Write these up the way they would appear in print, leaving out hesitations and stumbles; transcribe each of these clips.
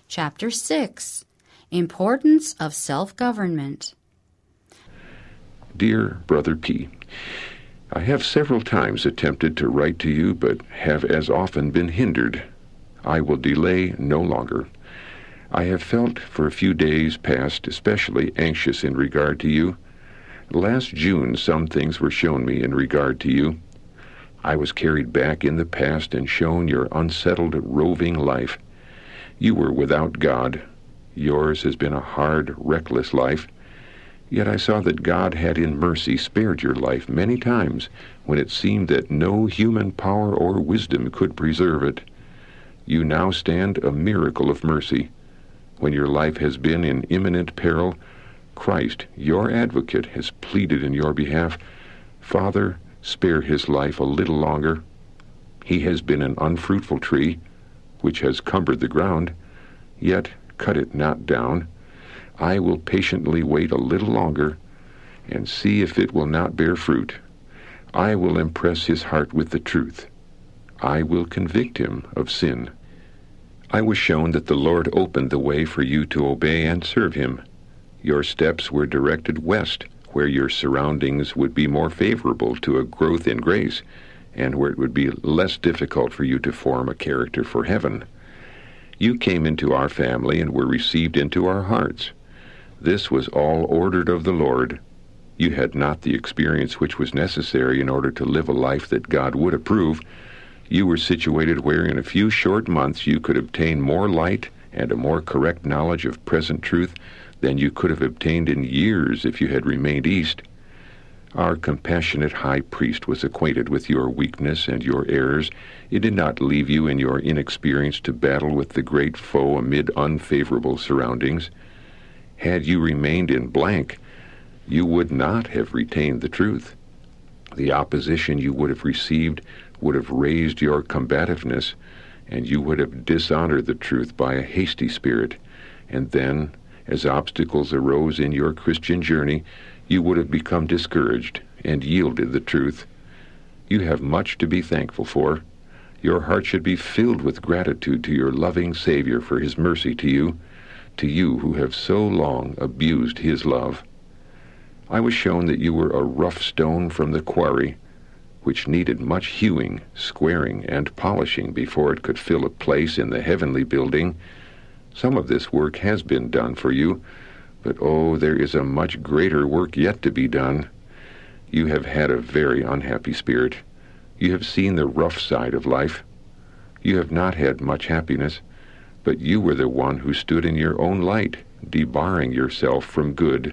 Chapter 6. Importance of Self-Government. Dear Brother P., I have several times attempted to write to you, but have as often been hindered. I will delay no longer. I have felt for a few days past especially anxious in regard to you. Last June some things were shown me in regard to you. I was carried back in the past and shown your unsettled, roving life. You were without God. Yours has been a hard, reckless life. Yet I saw that God had in mercy spared your life many times when it seemed that no human power or wisdom could preserve it. You now stand a miracle of mercy. When your life has been in imminent peril, Christ, your advocate, has pleaded in your behalf, Father, spare his life a little longer. He has been an unfruitful tree, which has cumbered the ground, yet cut it not down. I will patiently wait a little longer, and see if it will not bear fruit. I will impress his heart with the truth. I will convict him of sin. I was shown that the Lord opened the way for you to obey and serve him. Your steps were directed west, where your surroundings would be more favorable to a growth in grace, and where it would be less difficult for you to form a character for heaven. You came into our family and were received into our hearts. This was all ordered of the Lord. You had not the experience which was necessary in order to live a life that God would approve. You were situated where in a few short months you could obtain more light and a more correct knowledge of present truth than you could have obtained in years if you had remained east. Our compassionate high priest was acquainted with your weakness and your errors. It did not leave you in your inexperience to battle with the great foe amid unfavorable surroundings. Had you remained in blank, you would not have retained the truth. The opposition you would have received would have raised your combativeness, and you would have dishonored the truth by a hasty spirit. And then, as obstacles arose in your Christian journey, you would have become discouraged and yielded the truth. You have much to be thankful for. Your heart should be filled with gratitude to your loving Savior for his mercy to you who have so long abused his love. I was shown that you were a rough stone from the quarry, which needed much hewing, squaring, and polishing before it could fill a place in the heavenly building. Some of this work has been done for you, but there is a much greater work yet to be done. You have had a very unhappy spirit. You have seen the rough side of life. You have not had much happiness, but you were the one who stood in your own light, debarring yourself from good.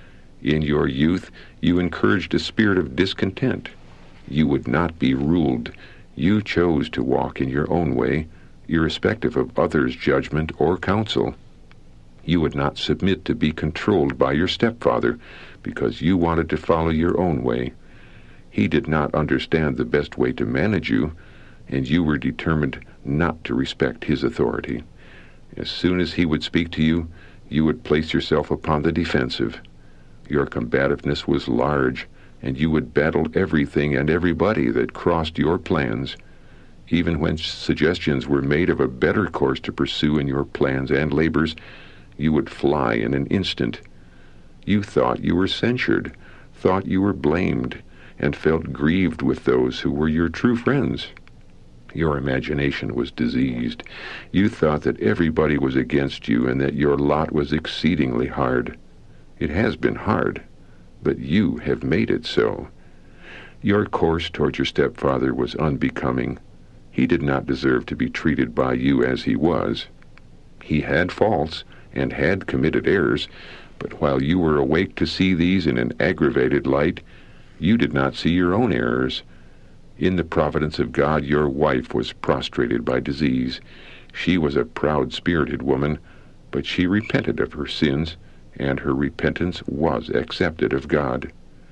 In your youth, you encouraged a spirit of discontent. You would not be ruled. You chose to walk in your own way, irrespective of others' judgment or counsel. You would not submit to be controlled by your stepfather, because you wanted to follow your own way. He did not understand the best way to manage you, and you were determined not to respect his authority. As soon as he would speak to you, you would place yourself upon the defensive. Your combativeness was large, and you would battle everything and everybody that crossed your plans. Even when suggestions were made of a better course to pursue in your plans and labors, you would fly in an instant. You thought you were censured, thought you were blamed, and felt grieved with those who were your true friends. Your imagination was diseased. You thought that everybody was against you and that your lot was exceedingly hard. It has been hard, but you have made it so. Your course toward your stepfather was unbecoming. He did not deserve to be treated by you as he was. He had faults and had committed errors, but while you were awake to see these in an aggravated light, you did not see your own errors. In the providence of God, your wife was prostrated by disease. She was a proud-spirited woman, but she repented of her sins, and her repentance was accepted of God.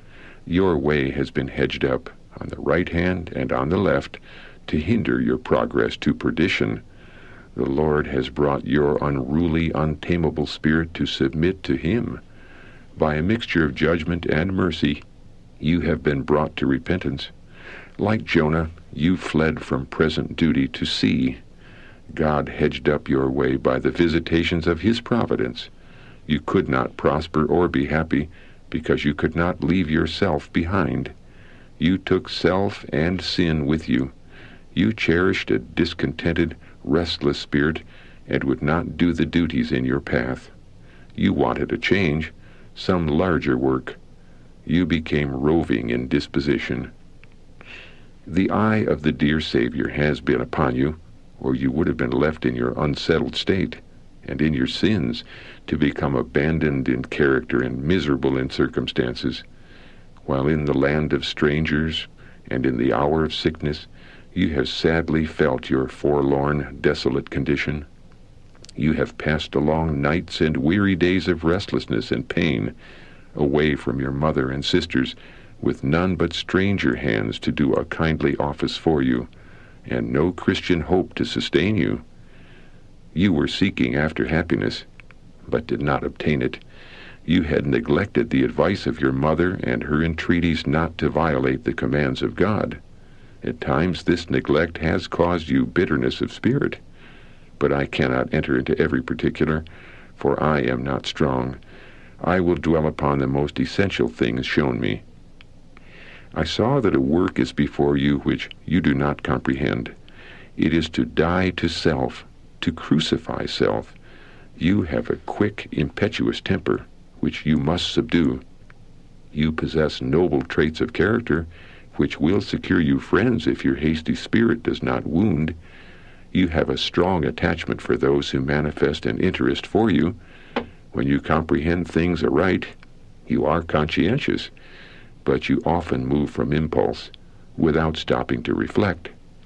Your way has been hedged up, on the right hand and on the left, to hinder your progress to perdition. The Lord has brought your unruly, untamable spirit to submit to him. By a mixture of judgment and mercy, you have been brought to repentance. Like Jonah, you fled from present duty to sea. God hedged up your way by the visitations of his providence. You could not prosper or be happy because you could not leave yourself behind. You took self and sin with you. You cherished a discontented, restless spirit and would not do the duties in your path. You wanted a change, some larger work. You became roving in disposition. The eye of the dear Savior has been upon you, or you would have been left in your unsettled state and in your sins to become abandoned in character and miserable in circumstances, while in the land of strangers and in the hour of sickness you have sadly felt your forlorn, desolate condition. You have passed along nights and weary days of restlessness and pain, away from your mother and sisters, with none but stranger hands to do a kindly office for you, and no Christian hope to sustain you. You were seeking after happiness, but did not obtain it. You had neglected the advice of your mother and her entreaties not to violate the commands of God. At times this neglect has caused you bitterness of spirit, but I cannot enter into every particular, for I am not strong. I will dwell upon the most essential things shown me. I saw that a work is before you which you do not comprehend. It is to die to self, to crucify self. You have a quick, impetuous temper, which you must subdue. You possess noble traits of character, which will secure you friends if your hasty spirit does not wound. You have a strong attachment for those who manifest an interest for you. When you comprehend things aright, you are conscientious, but you often move from impulse, without stopping to reflect.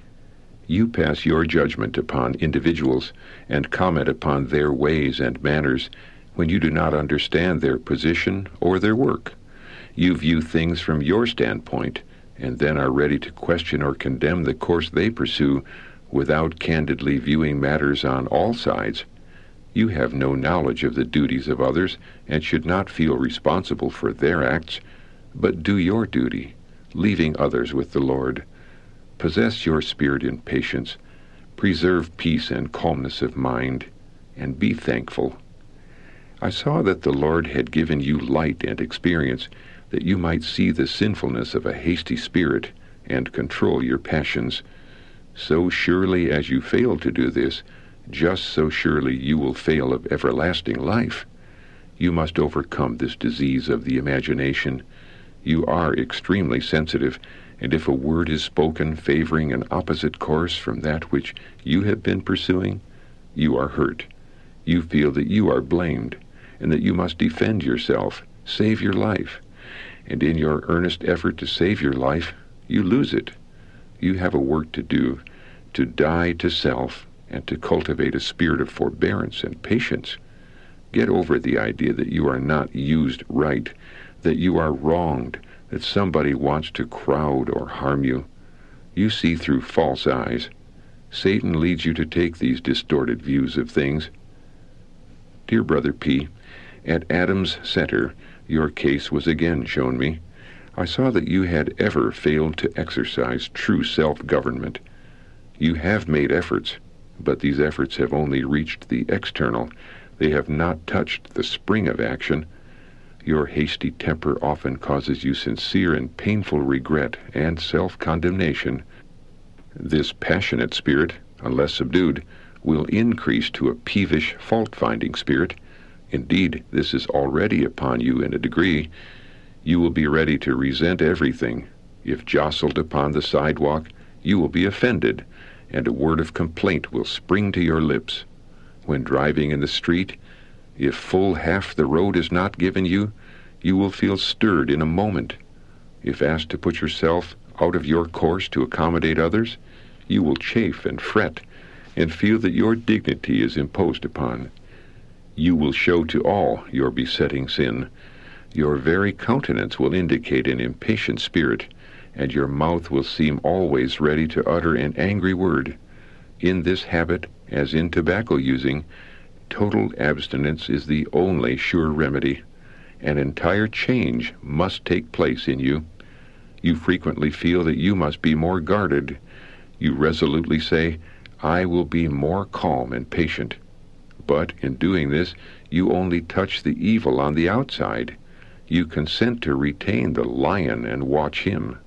You pass your judgment upon individuals and comment upon their ways and manners when you do not understand their position or their work. You view things from your standpoint and then are ready to question or condemn the course they pursue without candidly viewing matters on all sides. You have no knowledge of the duties of others and should not feel responsible for their acts, but do your duty, leaving others with the Lord. Possess your spirit in patience, preserve peace and calmness of mind, and be thankful. I saw that the Lord had given you light and experience, that you might see the sinfulness of a hasty spirit and control your passions. So surely as you fail to do this, just so surely you will fail of everlasting life. You must overcome this disease of the imagination. You are extremely sensitive, and if a word is spoken favoring an opposite course from that which you have been pursuing, you are hurt. You feel that you are blamed, and that you must defend yourself, save your life. And in your earnest effort to save your life, you lose it. You have a work to do, to die to self, and to cultivate a spirit of forbearance and patience. Get over the idea that you are not used right, that you are wronged, that somebody wants to crowd or harm you. You see through false eyes. Satan leads you to take these distorted views of things. Dear Brother P., at Adam's Center, your case was again shown me. I saw that you had ever failed to exercise true self-government. You have made efforts, but these efforts have only reached the external. They have not touched the spring of action. Your hasty temper often causes you sincere and painful regret and self-condemnation. This passionate spirit, unless subdued, will increase to a peevish, fault-finding spirit. Indeed, this is already upon you in a degree. You will be ready to resent everything. If jostled upon the sidewalk, you will be offended, and a word of complaint will spring to your lips. When driving in the street, if full half the road is not given you, you will feel stirred in a moment. If asked to put yourself out of your course to accommodate others, you will chafe and fret, and feel that your dignity is imposed upon. You will show to all your besetting sin. Your very countenance will indicate an impatient spirit, and your mouth will seem always ready to utter an angry word. In this habit, as in tobacco using, total abstinence is the only sure remedy. An entire change must take place in you. You frequently feel that you must be more guarded. You resolutely say, I will be more calm and patient. But in doing this, you only touch the evil on the outside. You consent to retain the lion and watch him.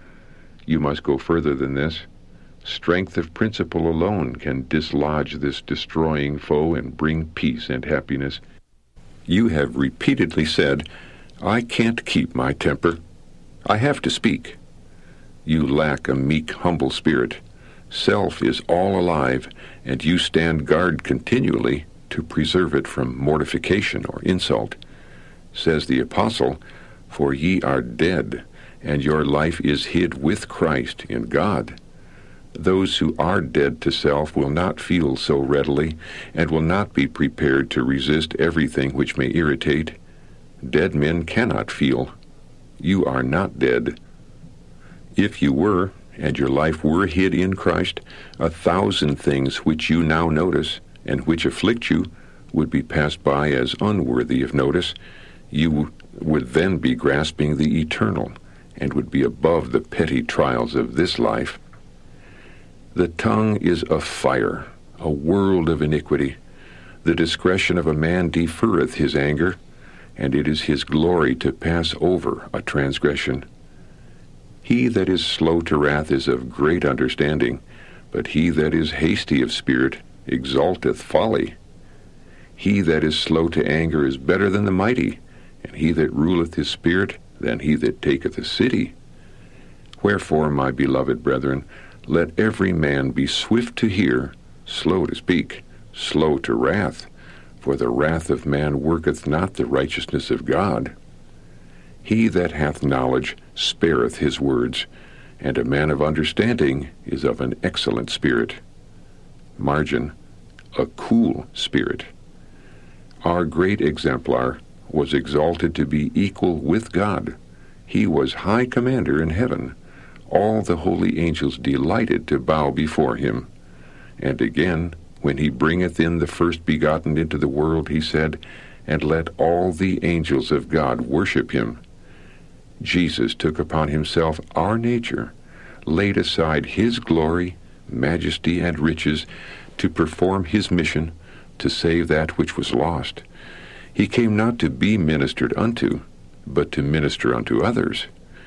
You must go further than this. Strength of principle alone can dislodge this destroying foe and bring peace and happiness. You have repeatedly said, I can't keep my temper. I have to speak. You lack a meek, humble spirit. Self is all alive, and you stand guard continually to preserve it from mortification or insult. Says the apostle, For ye are dead, and your life is hid with Christ in God. Those who are dead to self will not feel so readily, and will not be prepared to resist everything which may irritate. Dead men cannot feel. You are not dead. If you were, and your life were hid in Christ, 1,000 things which you now notice, and which afflict you, would be passed by as unworthy of notice. You would then be grasping the eternal, and would be above the petty trials of this life. The tongue is a fire, a world of iniquity. The discretion of a man deferreth his anger, and it is his glory to pass over a transgression. He that is slow to wrath is of great understanding, but he that is hasty of spirit exalteth folly. He that is slow to anger is better than the mighty, and he that ruleth his spirit than he that taketh a city. Wherefore, my beloved brethren, let every man be swift to hear, slow to speak, slow to wrath, for the wrath of man worketh not the righteousness of God. He that hath knowledge spareth his words, and a man of understanding is of an excellent spirit. Margin, a cool spirit. Our great exemplar was exalted to be equal with God. He was high commander in heaven. All the holy angels delighted to bow before him. And again, when he bringeth in the first begotten into the world, he said, And let all the angels of God worship him. Jesus took upon himself our nature, laid aside his glory, majesty, and riches, to perform his mission, to save that which was lost. He came not to be ministered unto, but to minister unto others.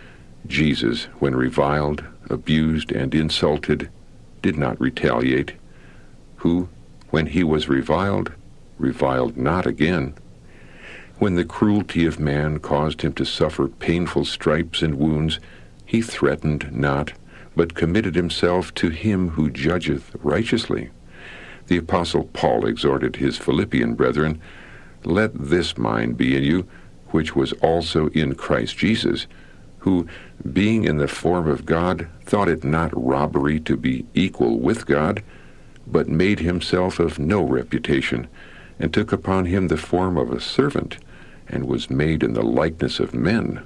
Jesus, when reviled, abused, and insulted, did not retaliate, who, when he was reviled, reviled not again. When the cruelty of man caused him to suffer painful stripes and wounds, he threatened not, but committed himself to him who judgeth righteously. The Apostle Paul exhorted his Philippian brethren, Let this mind be in you, which was also in Christ Jesus, who, being in the form of God, thought it not robbery to be equal with God, but made himself of no reputation, and took upon him the form of a servant, and was made in the likeness of men.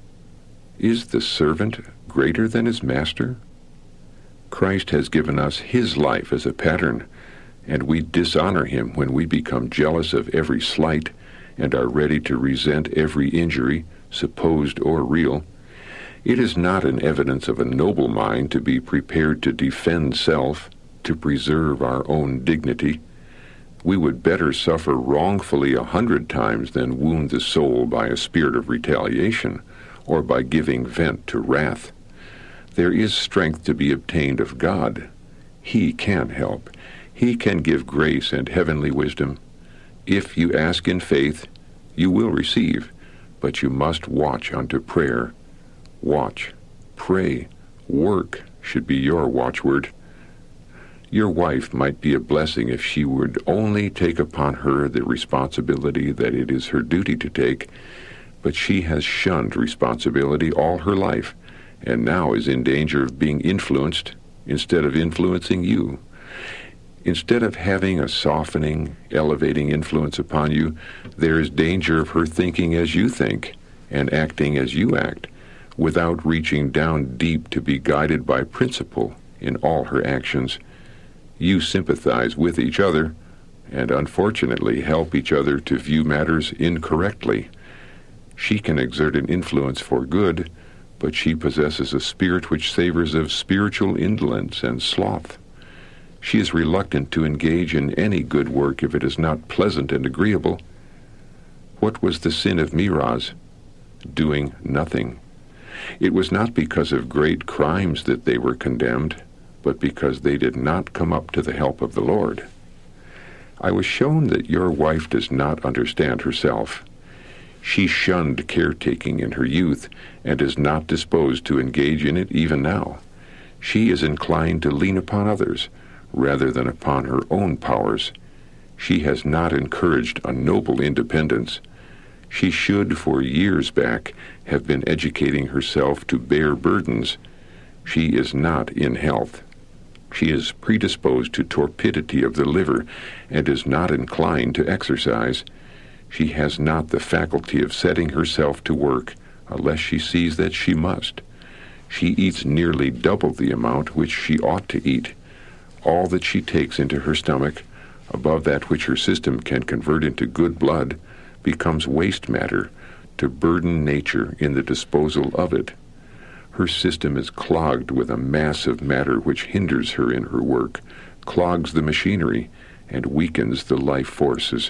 Is the servant greater than his master? Christ has given us his life as a pattern, and we dishonor him when we become jealous of every slight, and are ready to resent every injury, supposed or real. It is not an evidence of a noble mind to be prepared to defend self, to preserve our own dignity. We would better suffer wrongfully 100 times than wound the soul by a spirit of retaliation, or by giving vent to wrath. There is strength to be obtained of God. He can help. He can give grace and heavenly wisdom. If you ask in faith, you will receive, but you must watch unto prayer. Watch, pray, work should be your watchword. Your wife might be a blessing if she would only take upon her the responsibility that it is her duty to take, but she has shunned responsibility all her life, and now is in danger of being influenced instead of influencing you. Instead of having a softening, elevating influence upon you, there is danger of her thinking as you think and acting as you act, without reaching down deep to be guided by principle in all her actions. You sympathize with each other, and unfortunately help each other to view matters incorrectly. She can exert an influence for good, but she possesses a spirit which savors of spiritual indolence and sloth. She is reluctant to engage in any good work if it is not pleasant and agreeable. What was the sin of Meroz? Doing nothing. It was not because of great crimes that they were condemned, but because they did not come up to the help of the Lord. I was shown that your wife does not understand herself. She shunned caretaking in her youth and is not disposed to engage in it even now. She is inclined to lean upon others rather than upon her own powers. She has not encouraged a noble independence. She should, for years back, have been educating herself to bear burdens. She is not in health. She is predisposed to torpidity of the liver and is not inclined to exercise. She has not the faculty of setting herself to work unless she sees that she must. She eats nearly double the amount which she ought to eat. All that she takes into her stomach, above that which her system can convert into good blood, becomes waste matter to burden nature in the disposal of it. Her system is clogged with a mass of matter which hinders her in her work, clogs the machinery, and weakens the life forces.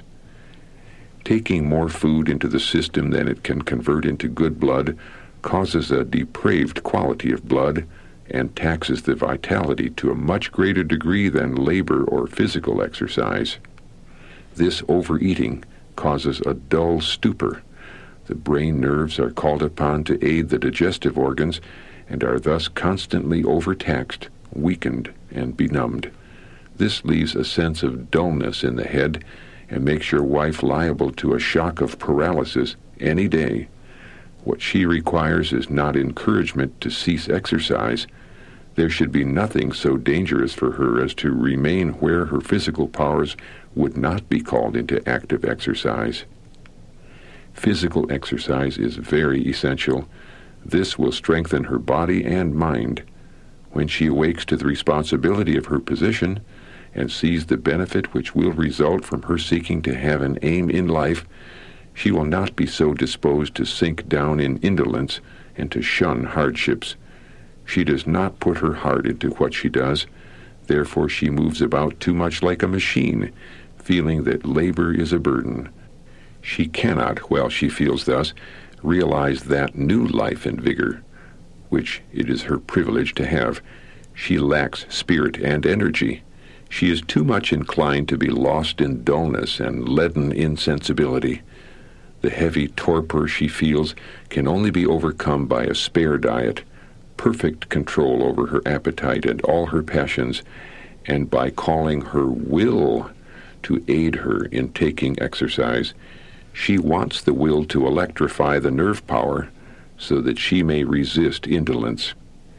Taking more food into the system than it can convert into good blood causes a depraved quality of blood and taxes the vitality to a much greater degree than labor or physical exercise. This overeating causes a dull stupor. The brain nerves are called upon to aid the digestive organs and are thus constantly overtaxed, weakened, and benumbed. This leaves a sense of dullness in the head and makes your wife liable to a shock of paralysis any day. What she requires is not encouragement to cease exercise. There should be nothing so dangerous for her as to remain where her physical powers would not be called into active exercise. Physical exercise is very essential. This will strengthen her body and mind. When she awakes to the responsibility of her position and sees the benefit which will result from her seeking to have an aim in life, she will not be so disposed to sink down in indolence and to shun hardships. She does not put her heart into what she does. Therefore she moves about too much like a machine, feeling that labor is a burden. She cannot, while she feels thus, realize that new life and vigor, which it is her privilege to have. She lacks spirit and energy. She is too much inclined to be lost in dullness and leaden insensibility. The heavy torpor she feels can only be overcome by a spare diet, perfect control over her appetite and all her passions, and by calling her will to aid her in taking exercise. She wants the will to electrify the nerve power so that she may resist indolence.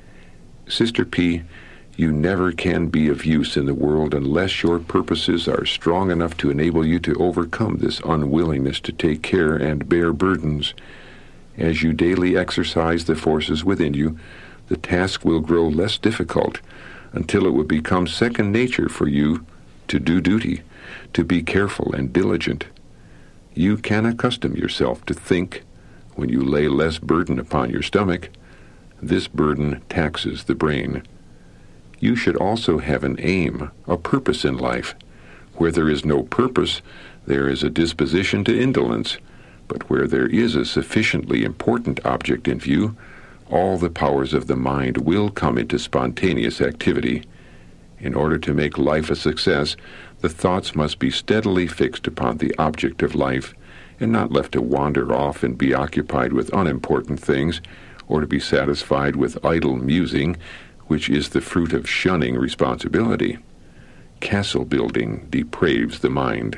Sister P., you never can be of use in the world unless your purposes are strong enough to enable you to overcome this unwillingness to take care and bear burdens. As you daily exercise the forces within you, the task will grow less difficult until it will become second nature for you to do duty, to be careful and diligent. You can accustom yourself to think when you lay less burden upon your stomach. This burden taxes the brain. You should also have an aim, a purpose in life. Where there is no purpose, there is a disposition to indolence, but where there is a sufficiently important object in view, all the powers of the mind will come into spontaneous activity. In order to make life a success, the thoughts must be steadily fixed upon the object of life, and not left to wander off and be occupied with unimportant things, or to be satisfied with idle musing, which is the fruit of shunning responsibility. Castle building depraves the mind.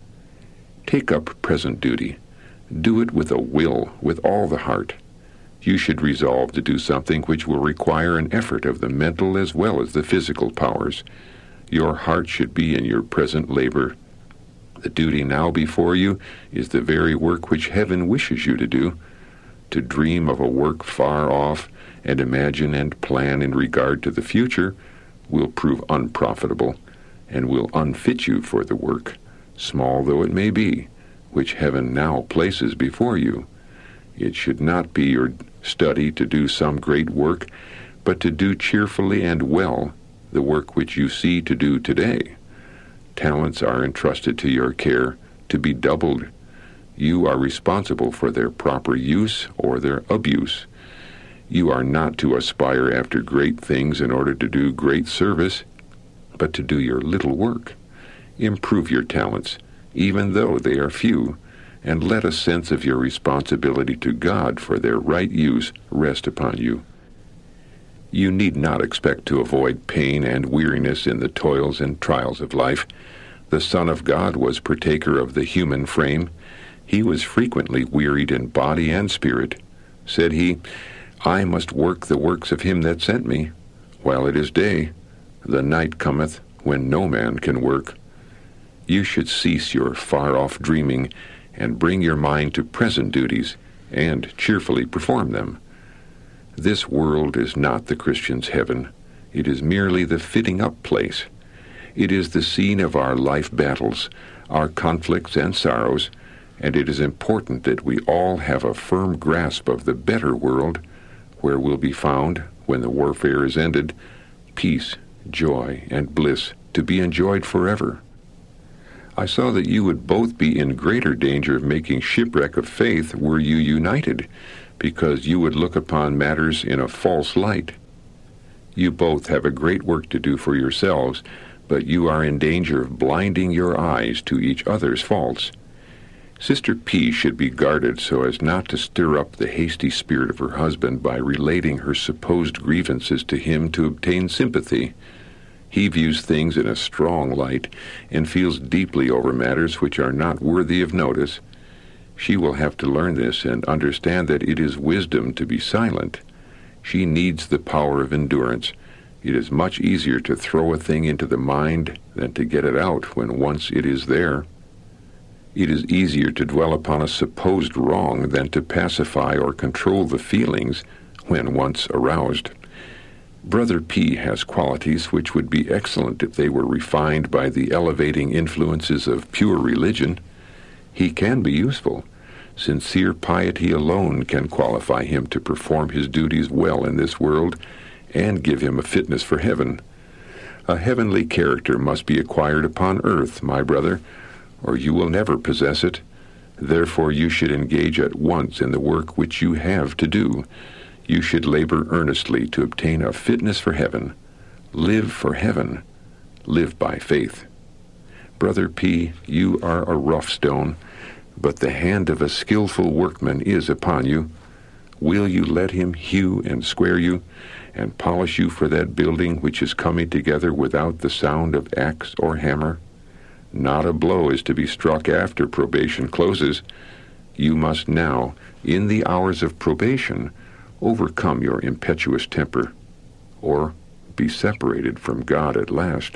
Take up present duty. Do it with a will, with all the heart. You should resolve to do something which will require an effort of the mental as well as the physical powers. Your heart should be in your present labor. The duty now before you is the very work which heaven wishes you to do. To dream of a work far off and imagine and plan in regard to the future will prove unprofitable and will unfit you for the work, small though it may be, which heaven now places before you. It should not be your study to do some great work, but to do cheerfully and well the work which you see to do today. Talents are entrusted to your care to be doubled. You are responsible for their proper use or their abuse. You are not to aspire after great things in order to do great service, but to do your little work. Improve your talents, even though they are few, and let a sense of your responsibility to God for their right use rest upon you. You need not expect to avoid pain and weariness in the toils and trials of life. The Son of God was partaker of the human frame. He was frequently wearied in body and spirit. Said he, I must work the works of him that sent me, while it is day. The night cometh, when no man can work. You should cease your far-off dreaming, and bring your mind to present duties, and cheerfully perform them. This world is not the Christian's heaven. It is merely the fitting-up place. It is the scene of our life battles, our conflicts and sorrows, and it is important that we all have a firm grasp of the better world, where will be found, when the warfare is ended, peace, joy, and bliss to be enjoyed forever. I saw that you would both be in greater danger of making shipwreck of faith were you united, because you would look upon matters in a false light. You both have a great work to do for yourselves, but you are in danger of blinding your eyes to each other's faults. Sister P should be guarded so as not to stir up the hasty spirit of her husband by relating her supposed grievances to him to obtain sympathy. He views things in a strong light and feels deeply over matters which are not worthy of notice. She will have to learn this and understand that it is wisdom to be silent. She needs the power of endurance. It is much easier to throw a thing into the mind than to get it out when once it is there. It is easier to dwell upon a supposed wrong than to pacify or control the feelings when once aroused. Brother P has qualities which would be excellent if they were refined by the elevating influences of pure religion. He can be useful. Sincere piety alone can qualify him to perform his duties well in this world and give him a fitness for heaven. A heavenly character must be acquired upon earth, my brother, or you will never possess it. Therefore you should engage at once in the work which you have to do. You should labor earnestly to obtain a fitness for heaven. Live for heaven. Live by faith. Brother P, you are a rough stone, but the hand of a skillful workman is upon you. Will you let him hew and square you, and polish you for that building which is coming together without the sound of axe or hammer? Not a blow is to be struck after probation closes. You must now, in the hours of probation, overcome your impetuous temper, or be separated from God at last.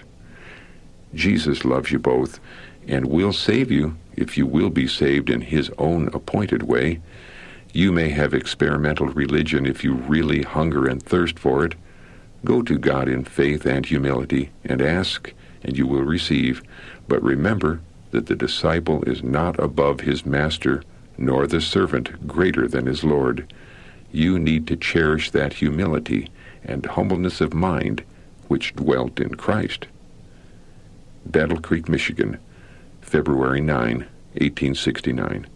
Jesus loves you both, and will save you if you will be saved in his own appointed way. You may have experimental religion if you really hunger and thirst for it. Go to God in faith and humility, and ask, and you will receive. But remember that the disciple is not above his master, nor the servant greater than his Lord. You need to cherish that humility and humbleness of mind which dwelt in Christ. Battle Creek, Michigan, February 9, 1869.